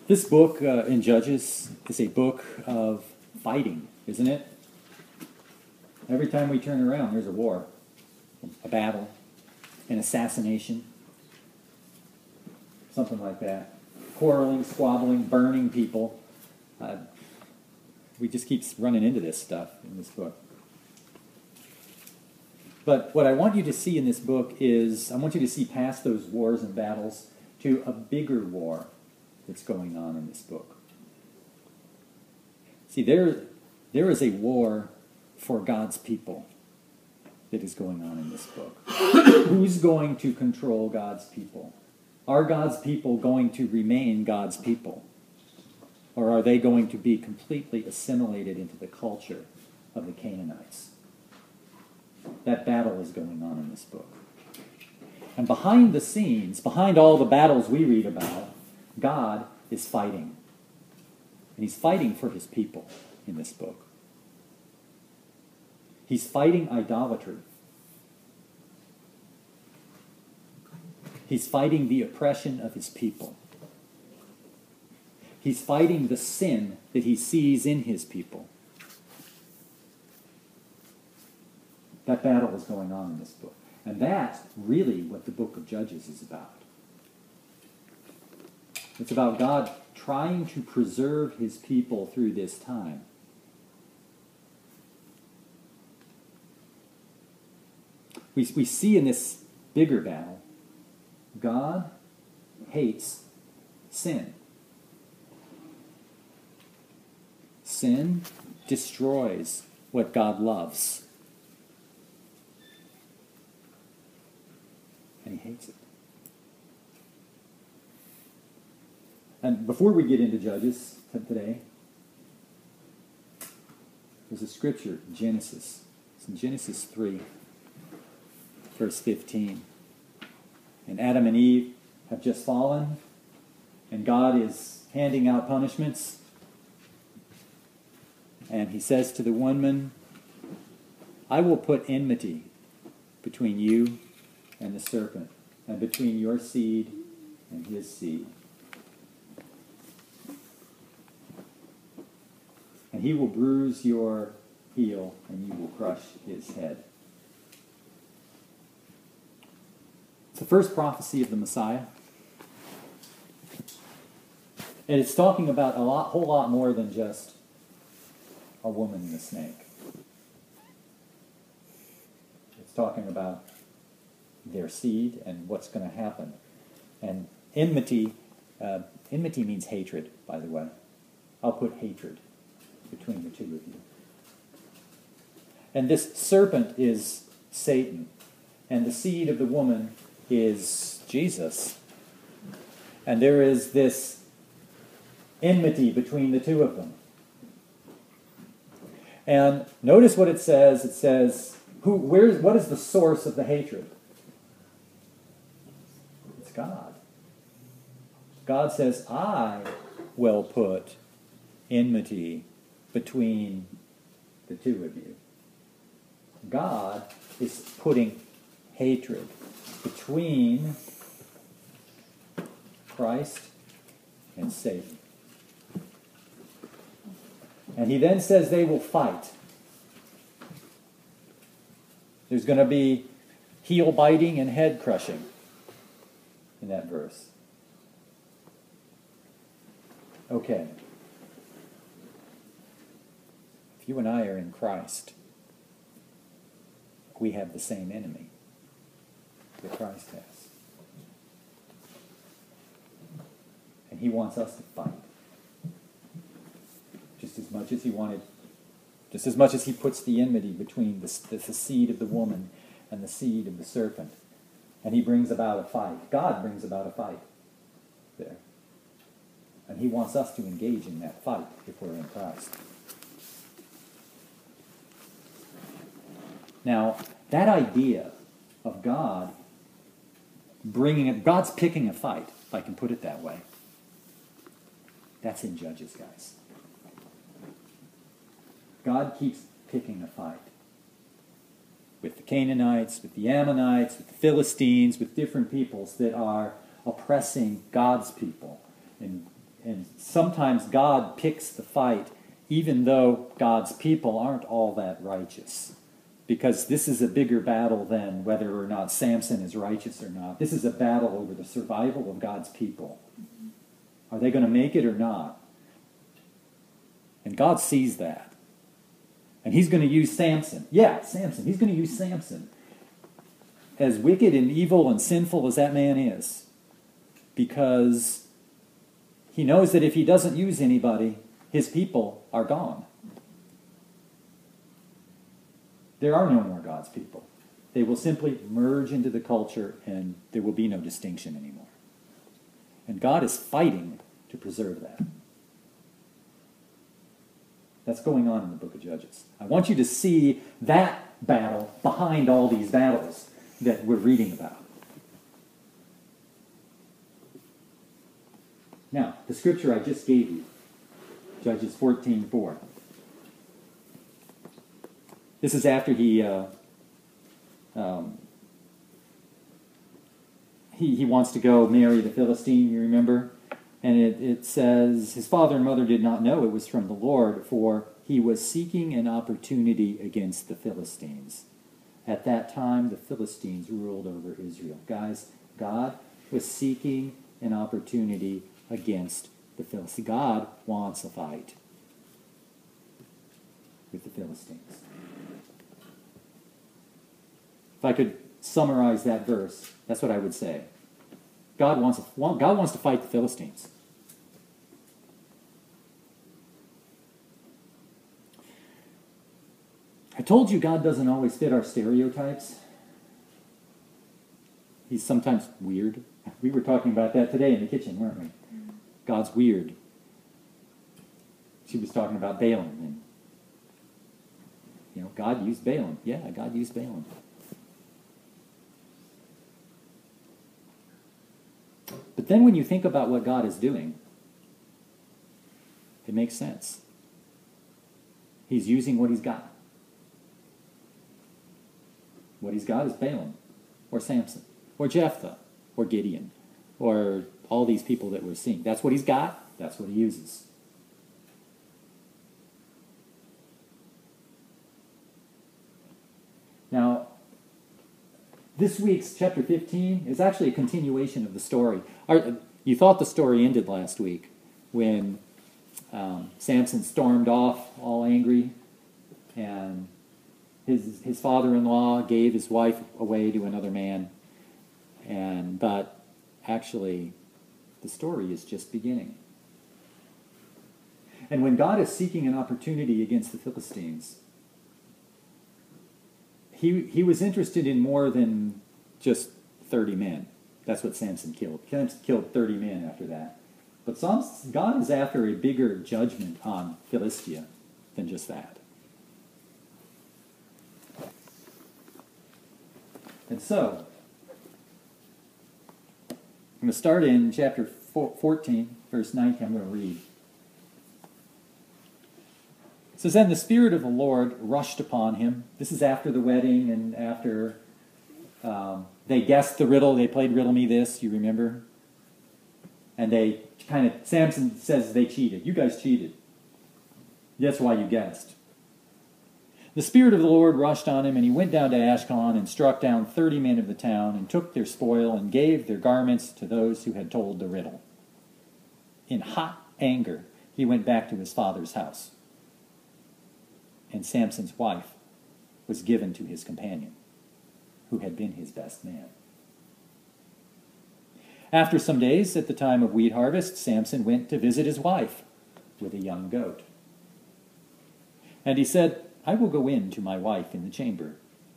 This book in Judges is a book of fighting, isn't it? Every time we turn around, there's a war, a battle, an assassination, something like that. Quarreling, squabbling, burning people. We just keep running into this stuff in this book. But what I want you to see in this book is, I want you to see past those wars and battles to a bigger war that's going on in this book. See, there is a war for God's people that is going on in this book. Who's going to control God's people? Are God's people going to remain God's people? Or are they going to be completely assimilated into the culture of the Canaanites? That battle is going on in this book. And behind the scenes, behind all the battles we read about, God is fighting. And he's fighting for his people in this book. He's fighting idolatry. He's fighting the oppression of his people. He's fighting the sin that he sees in his people. That battle is going on in this book. And that's really what the book of Judges is about. It's about God trying to preserve his people through this time. We see in this bigger battle, God hates sin. Sin destroys what God loves. And he hates it. And before we get into Judges today, there's a scripture, Genesis. It's in Genesis 3, verse 15. And Adam and Eve have just fallen, and God is handing out punishments. And he says to the woman, I will put enmity between you and the serpent, and between your seed and his seed. And he will bruise your heel, and you will crush his head. It's the first prophecy of the Messiah. And it's talking about whole lot more than just a woman and a snake. It's talking about their seed and what's going to happen. And enmity means hatred, by the way. I'll put hatred between the two of you. And this serpent is Satan. And the seed of the woman is Jesus. And there is this enmity between the two of them. And notice what it says. It says, what is the source of the hatred? It's God. God says, I will put enmity between the two of you. God is putting hatred between Christ and Satan. And he then says they will fight. There's going to be heel biting and head crushing in that verse. Okay. If you and I are in Christ, we have the same enemy that Christ has. And he wants us to fight. Just as much as he puts the enmity between the seed of the woman and the seed of the serpent. And he brings about a fight. God brings about a fight there. And he wants us to engage in that fight if we're in Christ. Now, that idea of God's picking a fight, if I can put it that way, that's in Judges, guys. God keeps picking a fight with the Canaanites, with the Ammonites, with the Philistines, with different peoples that are oppressing God's people and And sometimes God picks the fight, even though God's people aren't all that righteous. Because this is a bigger battle than whether or not Samson is righteous or not. This is a battle over the survival of God's people. Are they going to make it or not? And God sees that. And he's going to use Samson. Yeah, Samson. He's going to use Samson. As wicked and evil and sinful as that man is. Because he knows that if he doesn't use anybody, his people are gone. There are no more God's people. They will simply merge into the culture and there will be no distinction anymore. And God is fighting to preserve that. That's going on in the book of Judges. I want you to see that battle behind all these battles that we're reading about. Now, the scripture I just gave you, Judges 14:4. This is after he wants to go marry the Philistine, you remember? And it says, his father and mother did not know it was from the Lord, for he was seeking an opportunity against the Philistines. At that time, the Philistines ruled over Israel. Guys, God was seeking an opportunity against the Philistines. God wants a fight with the Philistines. If I could summarize that verse, that's what I would say. God wants to fight the Philistines. I told you God doesn't always fit our stereotypes. He's sometimes weird. We were talking about that today in the kitchen, weren't we? God's weird. She was talking about Balaam. And, God used Balaam. Yeah, God used Balaam. But then when you think about what God is doing, it makes sense. He's using what he's got. What he's got is Balaam, or Samson, or Jephthah, or Gideon, or all these people that we're seeing. That's what he's got. That's what he uses. Now, this week's chapter 15 is actually a continuation of the story. You thought the story ended last week when Samson stormed off all angry, and his father-in-law gave his wife away to another man. But actually, the story is just beginning. And when God is seeking an opportunity against the Philistines, he was interested in more than just 30 men. That's what Samson killed. Samson killed 30 men after that. But God is after a bigger judgment on Philistia than just that. And so, I'm going to start in chapter 14, verse 19. I'm going to read. It says, "Then the Spirit of the Lord rushed upon him." This is after the wedding and after they guessed the riddle. They played Riddle Me This, you remember? And Samson says they cheated. You guys cheated. That's why you guessed. The Spirit of the Lord rushed on him, and he went down to Ashkelon and struck down 30 men of the town and took their spoil and gave their garments to those who had told the riddle. In hot anger, he went back to his father's house. And Samson's wife was given to his companion, who had been his best man. After some days, at the time of wheat harvest, Samson went to visit his wife with a young goat. And he said, "I will go in to my wife in the chamber."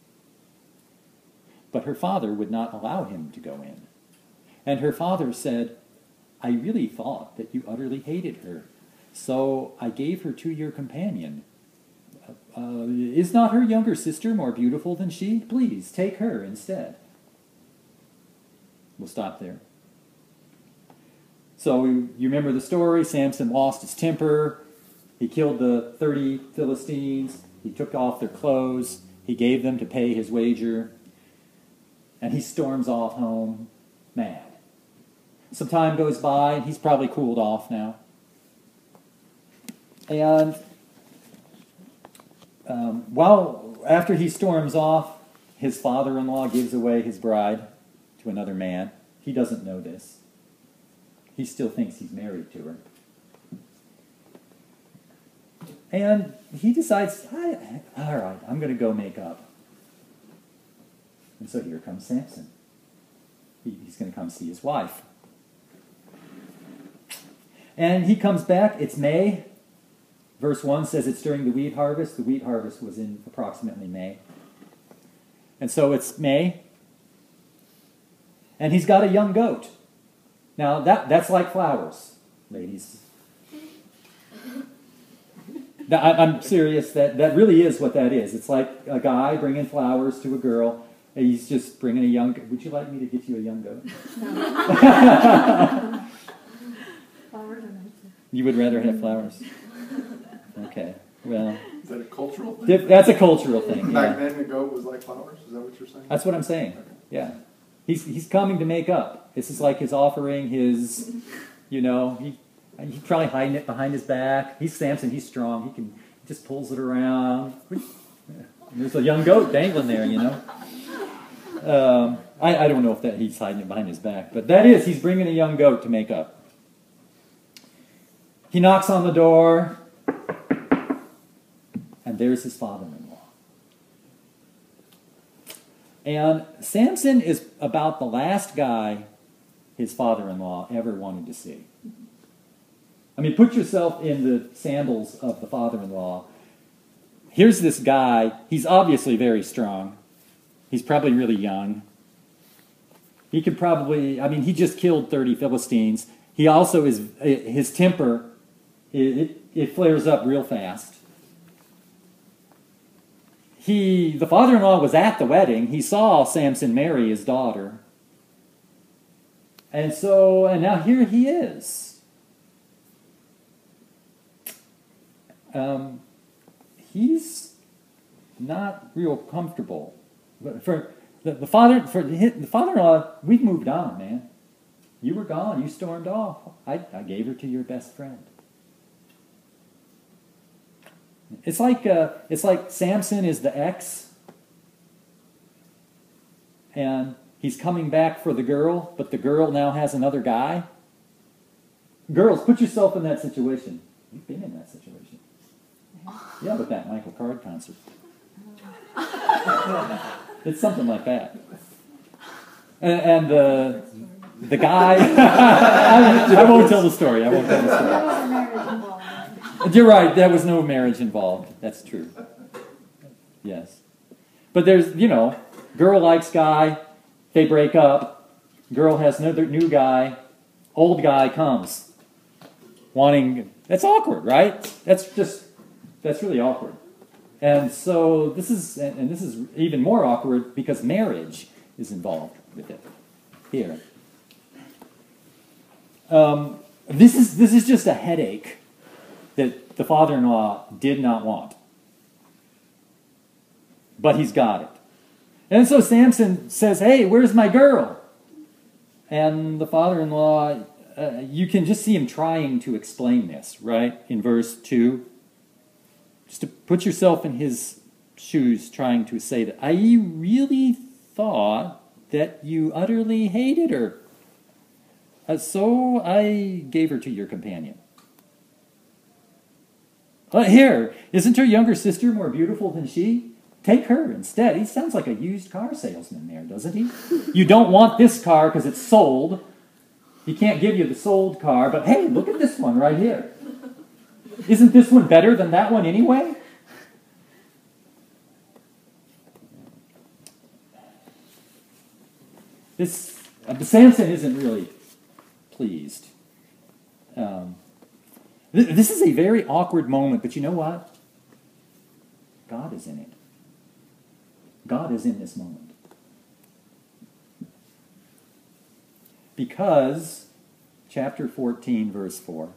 But her father would not allow him to go in. And her father said, "I really thought that you utterly hated her, so I gave her to your companion. Is not her younger sister more beautiful than she? Please, take her instead." We'll stop there. So you remember the story. Samson lost his temper. He killed the 30 Philistines. He took off their clothes. He gave them to pay his wager. And he storms off home mad. Some time goes by, and he's probably cooled off now. And after he storms off, his father-in-law gives away his bride to another man. He doesn't know this. He still thinks he's married to her. And he decides, all right, I'm going to go make up. And so here comes Samson. He's going to come see his wife. And he comes back. It's May. Verse 1 says it's during the wheat harvest. The wheat harvest was in approximately May. And so it's May. And he's got a young goat. Now, that's like flowers, ladies. I'm serious. That really is what that is. It's like a guy bringing flowers to a girl. And he's just bringing a young goat. Would you like me to get you a young goat? You would rather have flowers? Okay. Well, is that a cultural thing? That's a cultural thing. Back then, the goat was like flowers. Is that what you're saying? That's what I'm saying. Okay. Yeah. He's coming to make up. This is like his offering, his, he's probably hiding it behind his back. He's Samson. He's strong. He just pulls it around. There's a young goat dangling there, I don't know if that he's hiding it behind his back, but he's bringing a young goat to make up. He knocks on the door, and there's his father-in-law. And Samson is about the last guy his father-in-law ever wanted to see. I mean, put yourself in the sandals of the father-in-law. Here's this guy. He's obviously very strong. He's probably really young. He could probably, he just killed 30 Philistines. He also his temper, it flares up real fast. The father-in-law was at the wedding. He saw Samson marry his daughter. And now here he is. He's not real comfortable. But for the father-in-law, we've moved on, man. You were gone. You stormed off. I gave her to your best friend. It's like Samson is the ex, and he's coming back for the girl, but the girl now has another guy. Girls, put yourself in that situation. You've been in that situation. Yeah, with that Michael Card concert. It's something like that. And the guy... I won't tell the story. You're right, there was no marriage involved. That's true. Yes. But there's, girl likes guy, they break up, girl has another new guy, old guy comes. That's awkward, right? That's really awkward. And so this is even more awkward because marriage is involved with it here. This is just a headache that the father-in-law did not want. But he's got it. And so Samson says, hey, where's my girl? And the father-in-law, you can just see him trying to explain this, right? In verse 2. Just to put yourself in his shoes, trying to say that, I really thought that you utterly hated her. So I gave her to your companion. Here, isn't her younger sister more beautiful than she? Take her instead. He sounds like a used car salesman there, doesn't he? You don't want this car because it's sold. He can't give you the sold car, but hey, look at this one right here. Isn't this one better than that one anyway? Samson isn't really pleased. This is a very awkward moment, but you know what? God is in it. God is in this moment. Because, chapter 14, verse 4,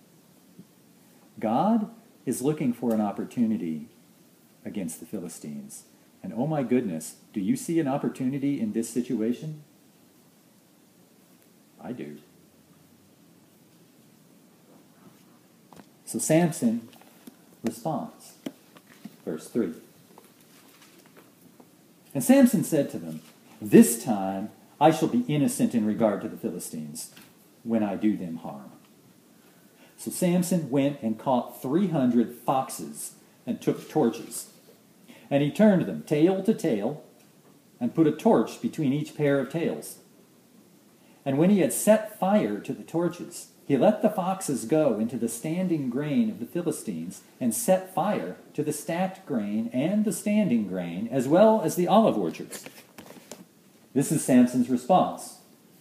God is looking for an opportunity against the Philistines. And oh my goodness, do you see an opportunity in this situation? I do. So Samson responds. Verse 3. And Samson said to them, "This time I shall be innocent in regard to the Philistines, when I do them harm." So Samson went and caught 300 foxes and took torches. And he turned them tail to tail and put a torch between each pair of tails. And when he had set fire to the torches, he let the foxes go into the standing grain of the Philistines and set fire to the stacked grain and the standing grain, as well as the olive orchards. This is Samson's response.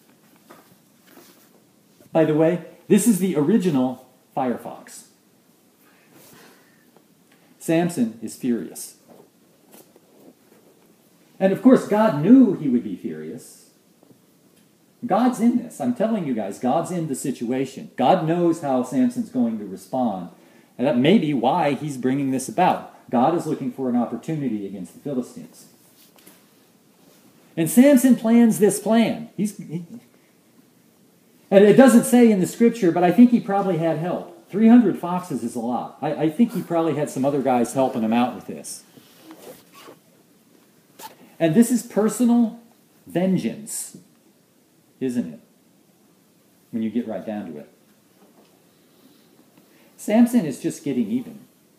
By the way, this is the original firefox. Samson is furious. And of course, God knew he would be furious. God's in this. I'm telling you guys, God's in the situation. God knows how Samson's going to respond. And that may be why he's bringing this about. God is looking for an opportunity against the Philistines. And Samson plans this plan. And it doesn't say in the scripture, but I think he probably had help. 300 foxes is a lot. I think he probably had some other guys helping him out with this. And this is personal vengeance, isn't it? When you get right down to it. Samson is just getting even.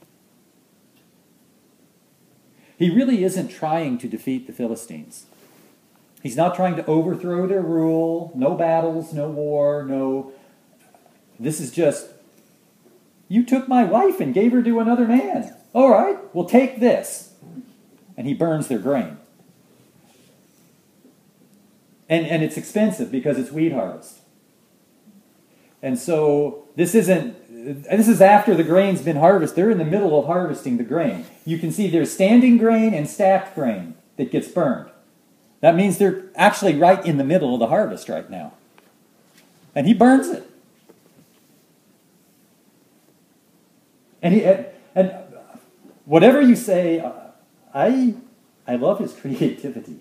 He really isn't trying to defeat the Philistines. He's not trying to overthrow their rule. No battles, no war, no... This is just, you took my wife and gave her to another man. All right, well, take this. And he burns their grain. And it's expensive because it's wheat harvest. And so this is after the grain's been harvested. They're in the middle of harvesting the grain. You can see there's standing grain and stacked grain that gets burned. That means they're actually right in the middle of the harvest right now. And he burns it. And whatever you say, I love his creativity.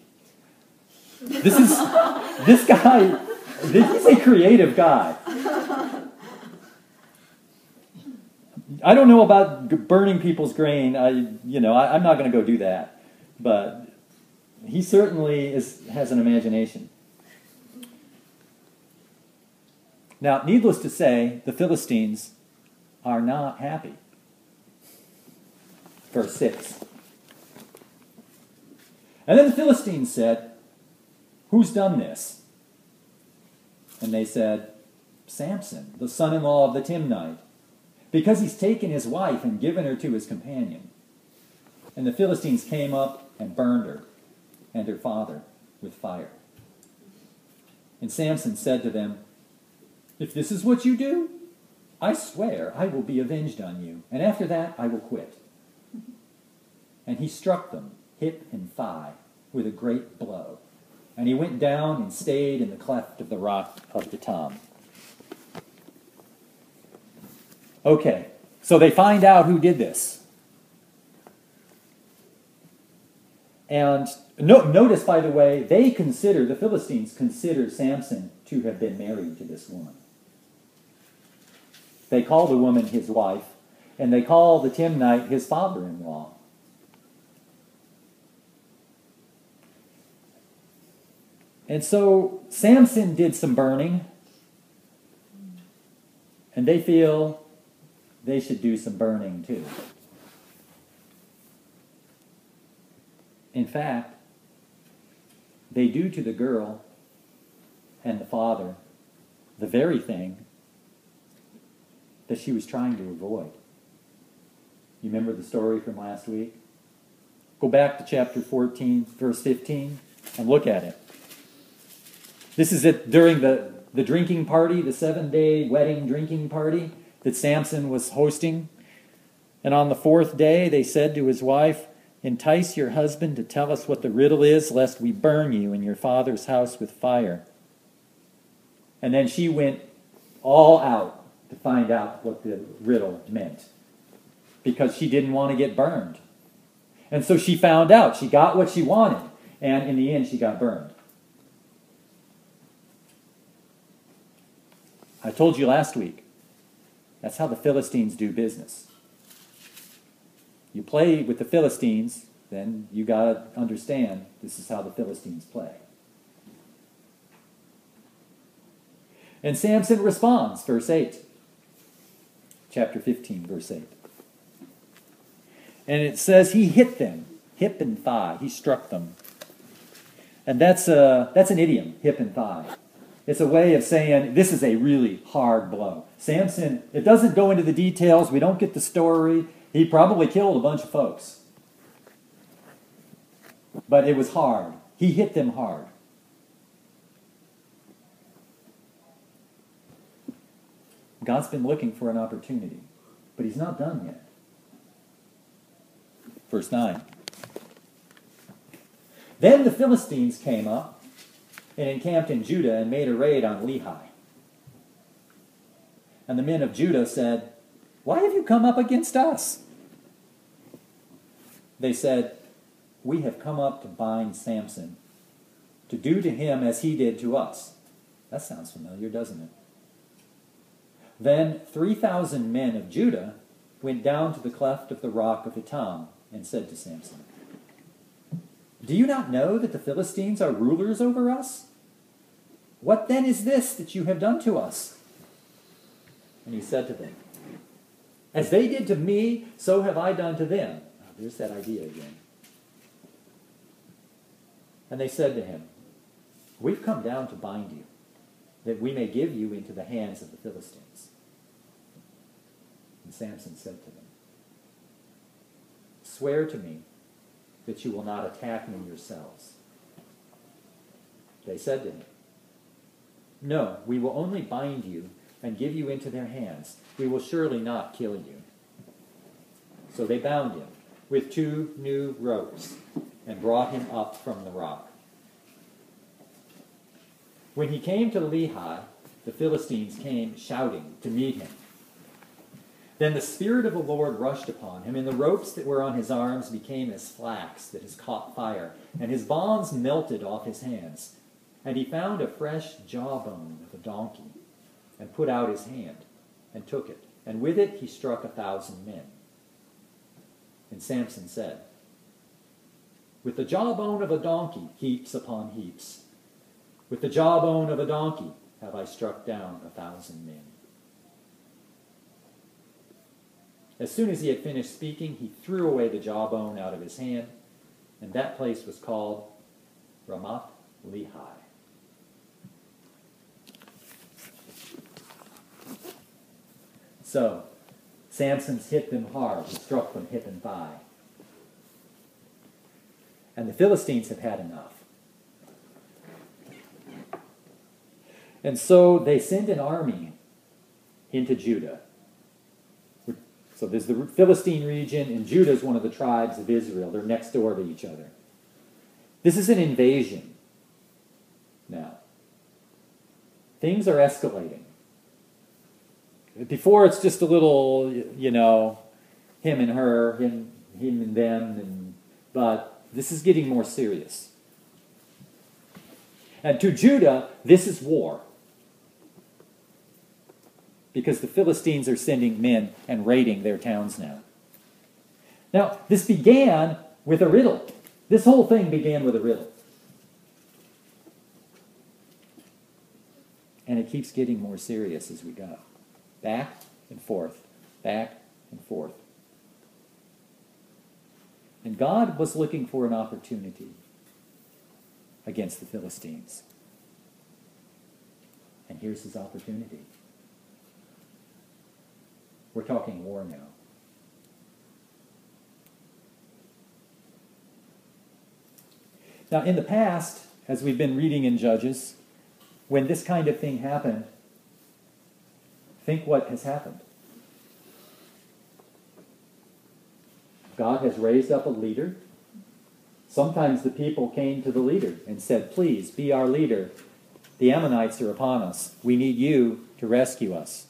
This guy, he's a creative guy. I don't know about burning people's grain. I'm not going to go do that. But he certainly has an imagination. Now, needless to say, the Philistines are not happy. Verse 6. And then the Philistines said, "Who's done this?" And they said, "Samson, the son-in-law of the Timnite, because he's taken his wife and given her to his companion." And the Philistines came up and burned her and her father with fire. And Samson said to them, "If this is what you do, I swear I will be avenged on you, and after that I will quit." And he struck them, hip and thigh, with a great blow. And he went down and stayed in the cleft of the rock of Etam. Okay, so they find out who did this. And notice, by the way, the Philistines consider Samson to have been married to this woman. They call the woman his wife, and they call the Timnite his father-in-law. And so Samson did some burning, and they feel they should do some burning too. In fact, they do to the girl and the father the very thing that she was trying to avoid. You remember the story from last week? Go back to chapter 14, verse 15, and look at it. This is it during the drinking party, the 7-day wedding drinking party that Samson was hosting. And on the 4th day, they said to his wife, "Entice your husband to tell us what the riddle is, lest we burn you and your father's house with fire." And then she went all out to find out what the riddle meant, because she didn't want to get burned. And so she found out. She got what she wanted. And in the end, she got burned. I told you last week, That's how the Philistines do business. You play with the Philistines, then you got to understand this is how the Philistines play. And Samson responds, verse 8. Chapter 15, verse 8. And it says he hit them, hip and thigh. He struck them. And that's an idiom, hip and thigh. It's a way of saying this is a really hard blow. Samson, it doesn't go into the details. We don't get the story. He probably killed a bunch of folks. But it was hard. He hit them hard. God's been looking for an opportunity, but he's not done yet. Verse 9. Then the Philistines came up and encamped in Judah and made a raid on Lehi. And the men of Judah said, "Why have you come up against us?" They said, "We have come up to bind Samson, to do to him as he did to us." That sounds familiar, doesn't it? Then 3,000 men of Judah went down to the cleft of the rock of Etam and said to Samson, "Do you not know that the Philistines are rulers over us? What then is this that you have done to us?" And he said to them, "As they did to me, so have I done to them." Oh, there's that idea again. And they said to him, "We've come down to bind you, that we may give you into the hands of the Philistines." And Samson said to them, "Swear to me that you will not attack me yourselves." They said to him, "No, we will only bind you and give you into their hands. We will surely not kill you." So they bound him with 2 new ropes and brought him up from the rock. When he came to Lehi, the Philistines came shouting to meet him. Then the Spirit of the Lord rushed upon him, and the ropes that were on his arms became as flax that has caught fire, and his bonds melted off his hands. And he found a fresh jawbone of a donkey, and put out his hand, and took it, and with it he struck 1,000 men. And Samson said, "With the jawbone of a donkey, heaps upon heaps. With the jawbone of a donkey have I struck down 1,000 men." As soon as he had finished speaking, he threw away the jawbone out of his hand, and that place was called Ramath Lehi. So, Samson's hit them hard. He struck them hip and thigh. And the Philistines have had enough. And so they send an army into Judah. So there's the Philistine region, and Judah is one of the tribes of Israel. They're next door to each other. This is an invasion now. Things are escalating. Before it's just a little, him and her, him and them, but this is getting more serious. And to Judah, this is war. Because the Philistines are sending men and raiding their towns now. Now, this began with a riddle. This whole thing began with a riddle. And it keeps getting more serious as we go. Back and forth, back and forth. And God was looking for an opportunity against the Philistines. And here's his opportunity. We're talking war now. Now, in the past, as we've been reading in Judges, when this kind of thing happened, think what has happened. God has raised up a leader. Sometimes the people came to the leader and said, "Please, be our leader. The Ammonites are upon us. We need you to rescue us."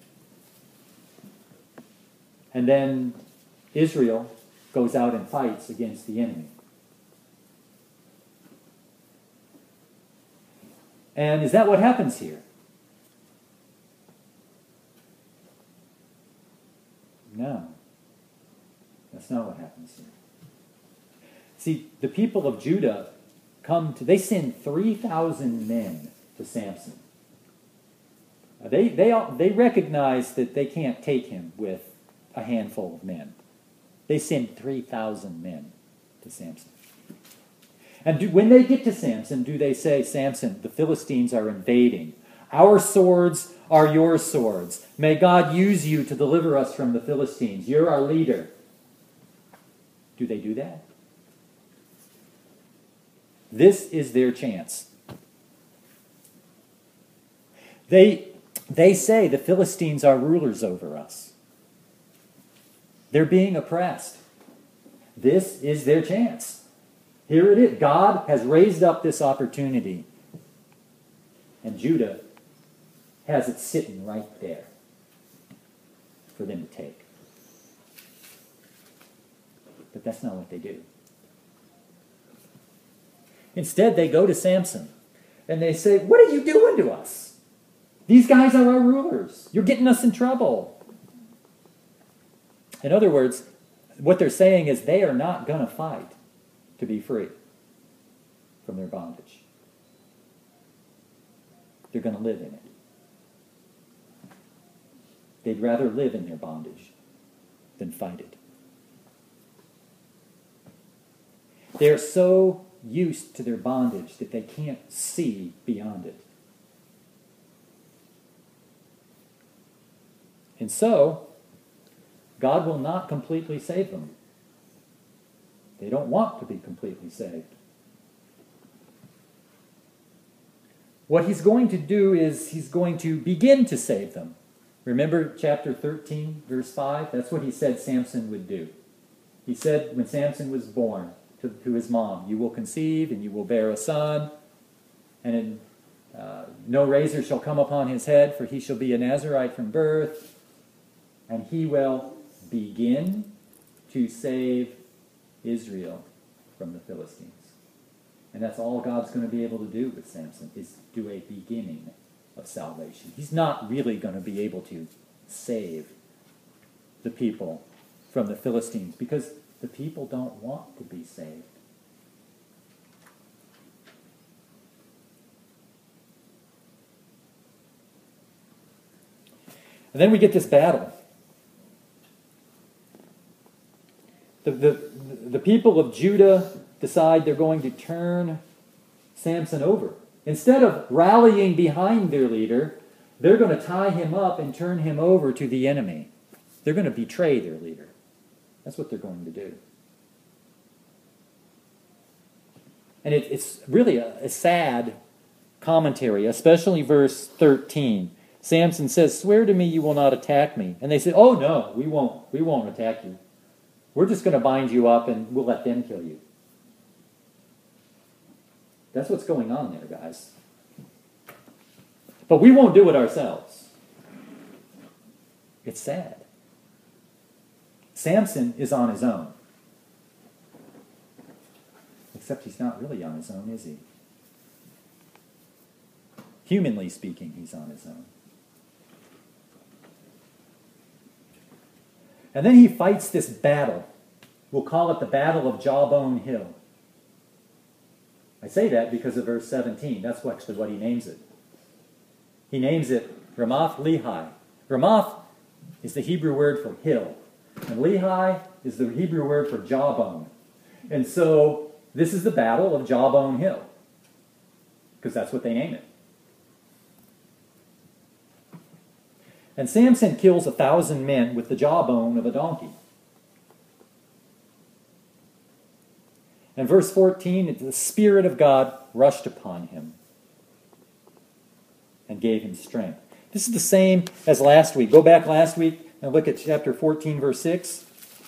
And then Israel goes out and fights against the enemy. And is that what happens here? No. That's not what happens here. See, the people of Judah they send 3,000 men to Samson. They recognize that they can't take him with a handful of men. They send 3,000 men to Samson. And when they get to Samson, do they say, Samson, the Philistines are invading. Our swords are your swords. May God use you to deliver us from the Philistines. You're our leader. Do they do that? This is their chance. They say the Philistines are rulers over us. They're being oppressed. This is their chance. Here it is. God has raised up this opportunity. And Judah has it sitting right there for them to take. But that's not what they do. Instead, they go to Samson and they say, what are you doing to us? These guys are our rulers. You're getting us in trouble. In other words, what they're saying is they are not going to fight to be free from their bondage. They're going to live in it. They'd rather live in their bondage than fight it. They're so used to their bondage that they can't see beyond it. And so, God will not completely save them. They don't want to be completely saved. What he's going to do is he's going to begin to save them. Remember chapter 13, verse 5? That's what he said Samson would do. He said when Samson was born to his mom, you will conceive and you will bear a son, and no razor shall come upon his head, for he shall be a Nazirite from birth, and he will begin to save Israel from the Philistines. And that's all God's going to be able to do with Samson, is do a beginning of salvation. He's not really going to be able to save the people from the Philistines because the people don't want to be saved. And then we get this battle. The people of Judah decide they're going to turn Samson over. Instead of rallying behind their leader, they're going to tie him up and turn him over to the enemy. They're going to betray their leader. That's what they're going to do. And it's really a sad commentary, especially verse 13. Samson says, "Swear to me you will not attack me." And they say, "Oh no, we won't attack you. We're just going to bind you up and we'll let them kill you." That's what's going on there, guys. But we won't do it ourselves. It's sad. Samson is on his own. Except he's not really on his own, is he? Humanly speaking, he's on his own. And then he fights this battle. We'll call it the Battle of Jawbone Hill. I say that because of verse 17. That's actually what he names it. He names it Ramoth Lehi. Ramoth is the Hebrew word for hill. And Lehi is the Hebrew word for jawbone. And so this is the Battle of Jawbone Hill. Because that's what they name it. And Samson kills 1,000 men with the jawbone of a donkey. And verse 14, the Spirit of God rushed upon him and gave him strength. This is the same as last week. Go back last week and look at chapter 14, verse 6.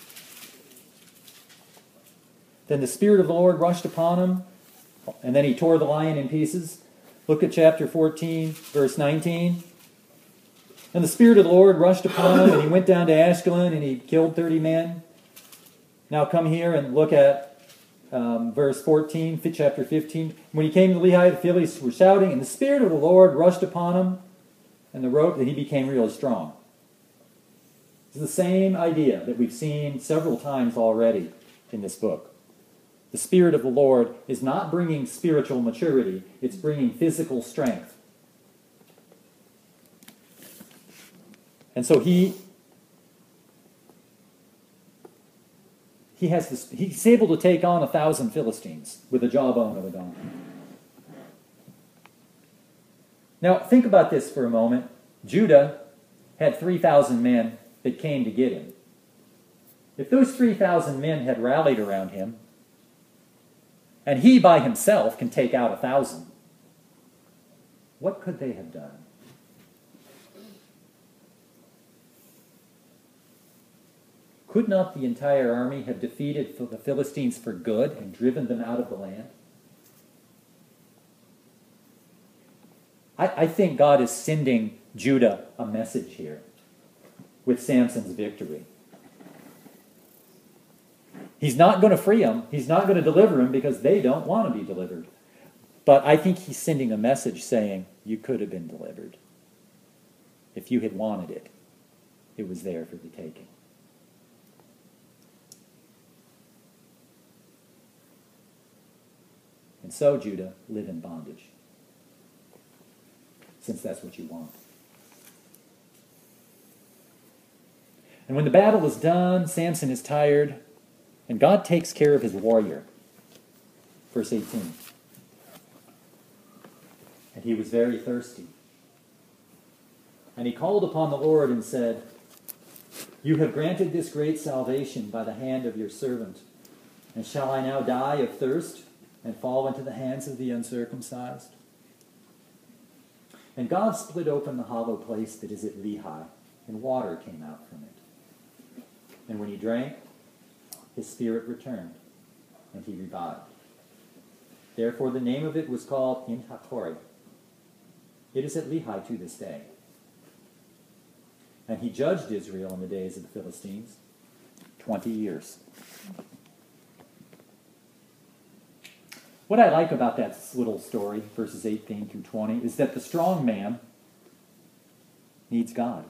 Then the Spirit of the Lord rushed upon him, and then he tore the lion in pieces. Look at chapter 14, verse 19. And the Spirit of the Lord rushed upon him, and he went down to Ashkelon, and he killed 30 men. Now come here and look at verse 14, chapter 15. When he came to Lehi, the Philistines were shouting, and the Spirit of the Lord rushed upon him, and he became really strong. It's the same idea that we've seen several times already in this book. The Spirit of the Lord is not bringing spiritual maturity, it's bringing physical strength. And so he's able to take on 1,000 Philistines with the jawbone of a donkey. Now, think about this for a moment. Judah had 3,000 men that came to get him. If those 3,000 men had rallied around him, and he by himself can take out 1,000, what could they have done? Could not the entire army have defeated the Philistines for good and driven them out of the land? I think God is sending Judah a message here with Samson's victory. He's not going to free them. He's not going to deliver them because they don't want to be delivered. But I think he's sending a message saying, you could have been delivered. If you had wanted it, it was there for the taking. And so, Judah, live in bondage, since that's what you want. And when the battle is done, Samson is tired, and God takes care of his warrior. Verse 18. And he was very thirsty. And he called upon the Lord and said, you have granted this great salvation by the hand of your servant. And shall I now die of thirst and fall into the hands of the uncircumcised? And God split open the hollow place that is at Lehi, and water came out from it. And when he drank, his spirit returned, and he revived. Therefore the name of it was called En Hakkore. It is at Lehi to this day. And he judged Israel in the days of the Philistines 20 years. What I like about that little story, verses 18 through 20, is that the strong man needs God.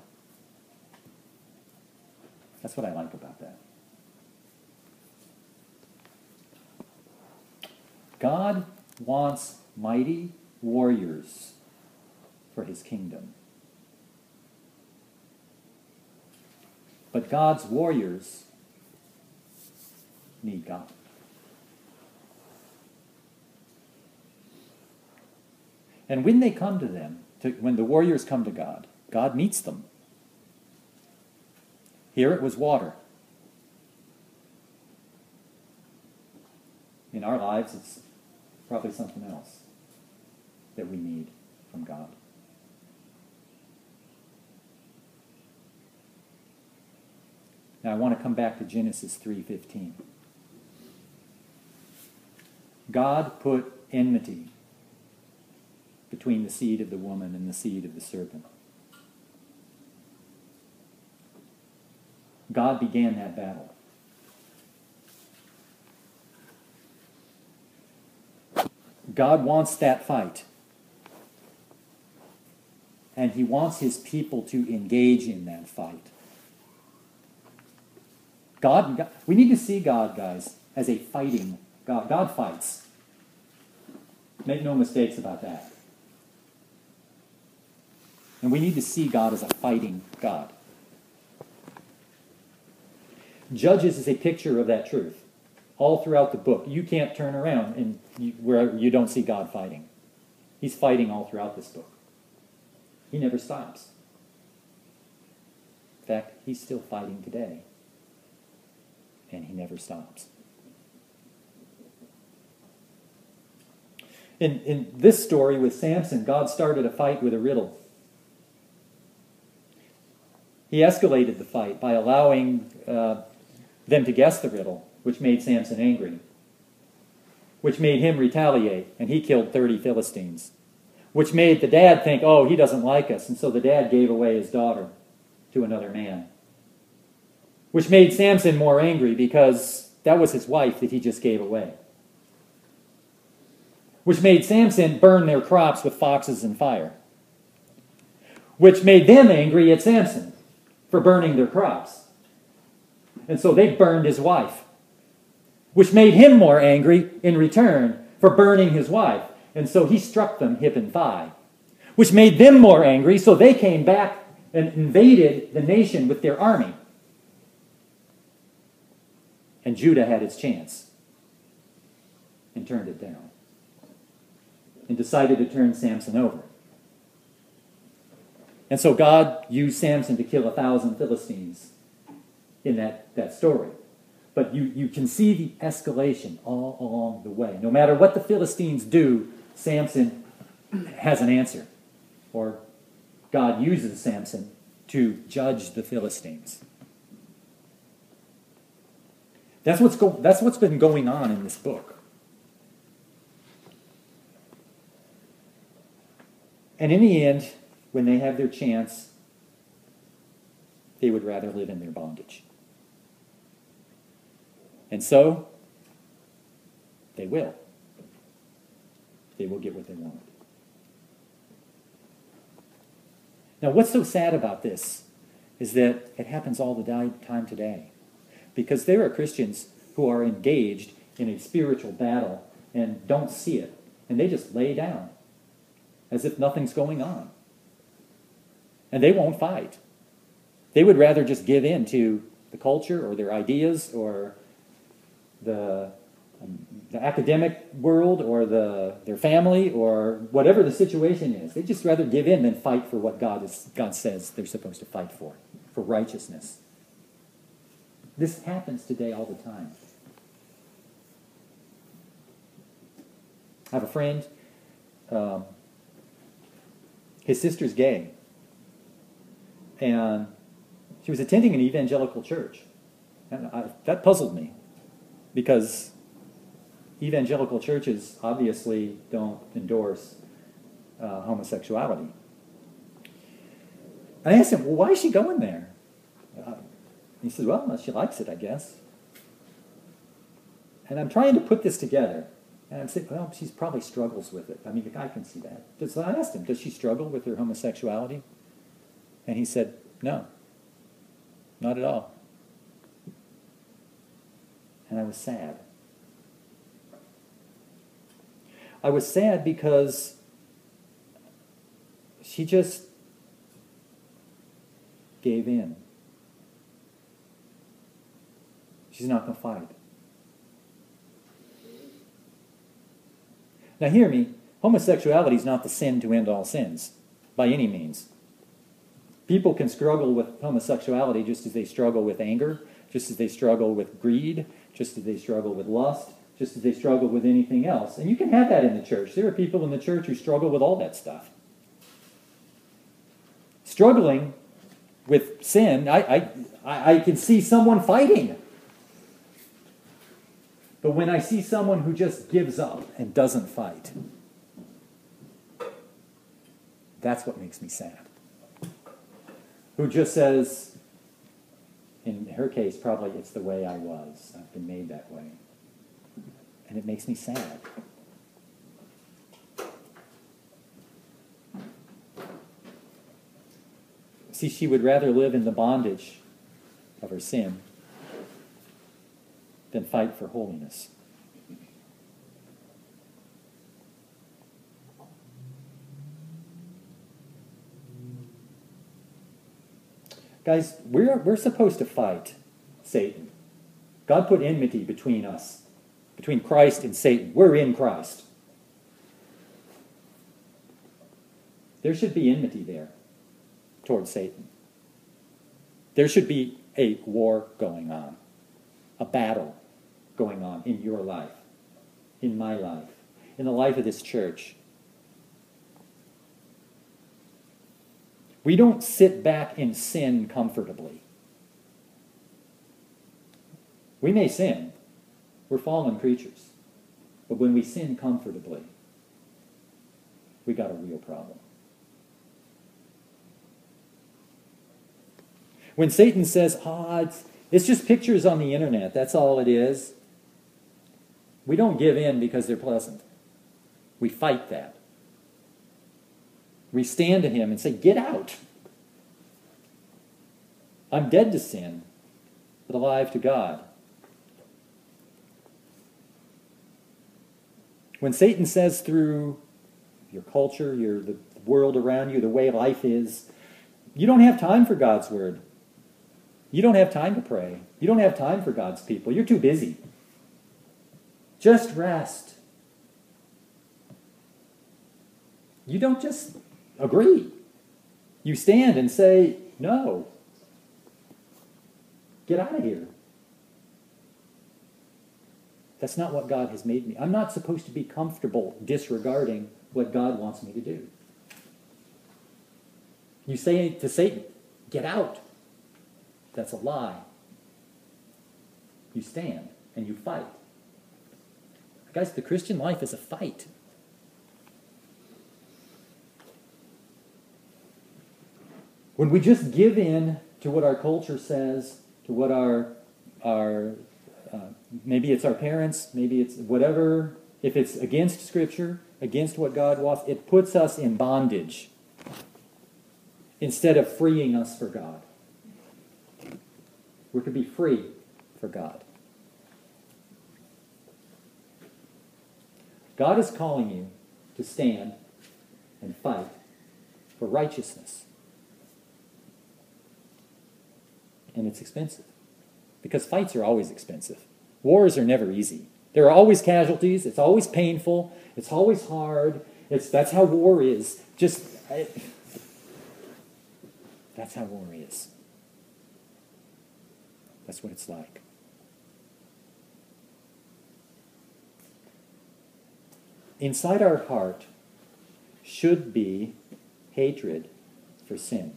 That's what I like about that. God wants mighty warriors for his kingdom. But God's warriors need God. And when they come to them, when the warriors come to God, God meets them. Here it was water. In our lives, it's probably something else that we need from God. Now I want to come back to Genesis 3:15. God put enmity between the seed of the woman and the seed of the serpent. God began that battle. God wants that fight. And he wants his people to engage in that fight. We need to see God, guys, as a fighting God. God fights. Make no mistakes about that. And we need to see God as a fighting God. Judges is a picture of that truth. All throughout the book. You can't turn around where you don't see God fighting. He's fighting all throughout this book. He never stops. In fact, he's still fighting today. And he never stops. In this story with Samson, God started a fight with a riddle. He escalated the fight by allowing them to guess the riddle, which made Samson angry, which made him retaliate, and he killed 30 Philistines, which made the dad think, oh, he doesn't like us, and so the dad gave away his daughter to another man, which made Samson more angry because that was his wife that he just gave away, which made Samson burn their crops with foxes and fire, which made them angry at Samson for burning their crops. And so they burned his wife, which made him more angry in return for burning his wife. And so he struck them hip and thigh, which made them more angry, so they came back and invaded the nation with their army. And Judah had its chance and turned it down and decided to turn Samson over. And so God used Samson to kill 1,000 Philistines in that story. But you can see the escalation all along the way. No matter what the Philistines do, Samson has an answer. Or God uses Samson to judge the Philistines. That's what's been going on in this book. And in the end, when they have their chance, they would rather live in their bondage. And so, they will. They will get what they want. Now, what's so sad about this is that it happens all the time today. Because there are Christians who are engaged in a spiritual battle and don't see it. And they just lay down as if nothing's going on. And they won't fight. They would rather just give in to the culture or their ideas or the academic world or their family or whatever the situation is. They'd just rather give in than fight for what God says they're supposed to fight for righteousness. This happens today all the time. I have a friend, his sister's gay, and she was attending an evangelical church. And that puzzled me, because evangelical churches obviously don't endorse homosexuality. And I asked him, well, why is she going there? He said, well, she likes it, I guess. And I'm trying to put this together. And I'm saying, well, she probably struggles with it. I mean, I can see that. So I asked him, does she struggle with her homosexuality? And he said, no, not at all. And I was sad. I was sad because she just gave in. She's not going to fight. Now hear me, homosexuality is not the sin to end all sins, by any means. People can struggle with homosexuality just as they struggle with anger, just as they struggle with greed, just as they struggle with lust, just as they struggle with anything else. And you can have that in the church. There are people in the church who struggle with all that stuff. Struggling with sin, I can see someone fighting. But when I see someone who just gives up and doesn't fight, that's what makes me sad. Who just says, in her case, probably it's the way I was. I've been made that way. And it makes me sad. See, she would rather live in the bondage of her sin than fight for holiness. Guys, we're supposed to fight Satan. God put enmity between us, between Christ and Satan. We're in Christ. There should be enmity there towards Satan. There should be a war going on, a battle going on in your life, in my life, in the life of this church. We don't sit back and sin comfortably. We may sin. We're fallen creatures. But when we sin comfortably, we got a real problem. When Satan says, it's just pictures on the internet, that's all it is, we don't give in because they're pleasant. We fight that. We stand to him and say, get out. I'm dead to sin, but alive to God. When Satan says through your culture, the world around you, the way life is, you don't have time for God's word. You don't have time to pray. You don't have time for God's people. You're too busy. Just rest. You don't just agree. You stand and say, no. Get out of here. That's not what God has made me. I'm not supposed to be comfortable disregarding what God wants me to do. You say to Satan, get out. That's a lie. You stand and you fight. Guys, the Christian life is a fight. When we just give in to what our culture says, to what maybe it's our parents, maybe it's whatever, if it's against Scripture, against what God wants, it puts us in bondage instead of freeing us for God. We're to be free for God. God is calling you to stand and fight for righteousness. And it's expensive. Because fights are always expensive. Wars are never easy. There are always casualties. It's always painful. It's always hard. That's how war is. That's how war is. That's what it's like. Inside our heart should be hatred for sin.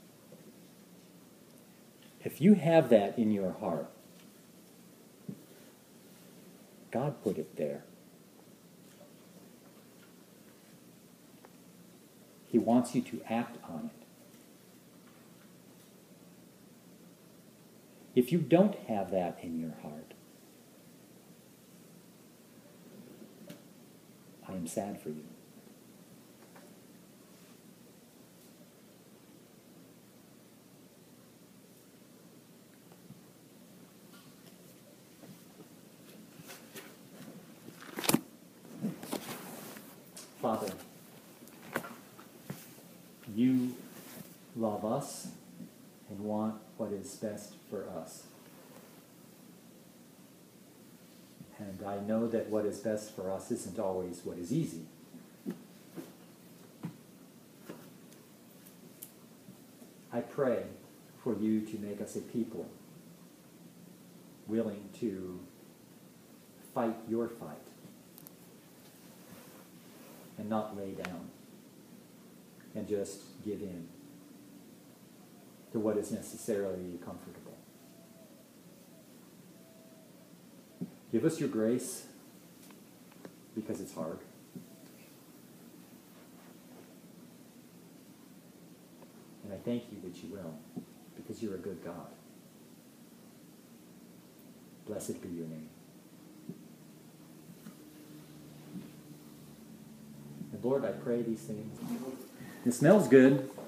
If you have that in your heart, God put it there. He wants you to act on it. If you don't have that in your heart, I am sad for you. Father, you love us and want what is best for us. And I know that what is best for us isn't always what is easy. I pray for you to make us a people willing to fight your fight and not lay down and just give in to what is necessarily comfortable. Give us your grace because it's hard. And I thank you that you will, because you're a good God. Blessed be your name. And Lord, I pray these things. It smells good.